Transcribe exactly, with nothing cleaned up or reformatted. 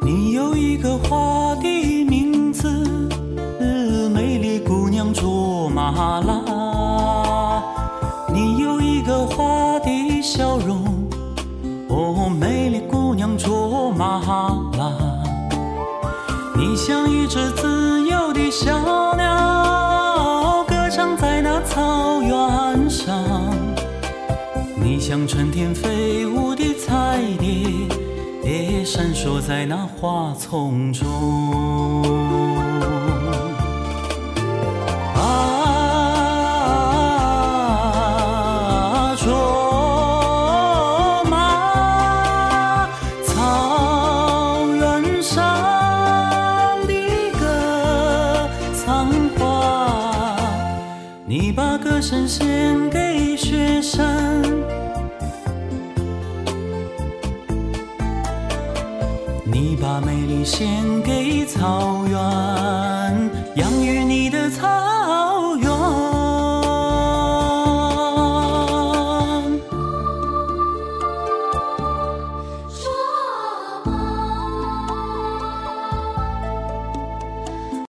你有一个花的名字，美丽姑娘卓玛拉。你有一个花的笑容，哦，美丽姑娘卓玛拉。你像一只自由的小鸟，歌唱在那草原上。你像春天飞舞的彩蝶，也闪烁在那花丛中。啊，卓玛，草原上的歌桑花，你把歌声献给雪山，你把美丽献给草原。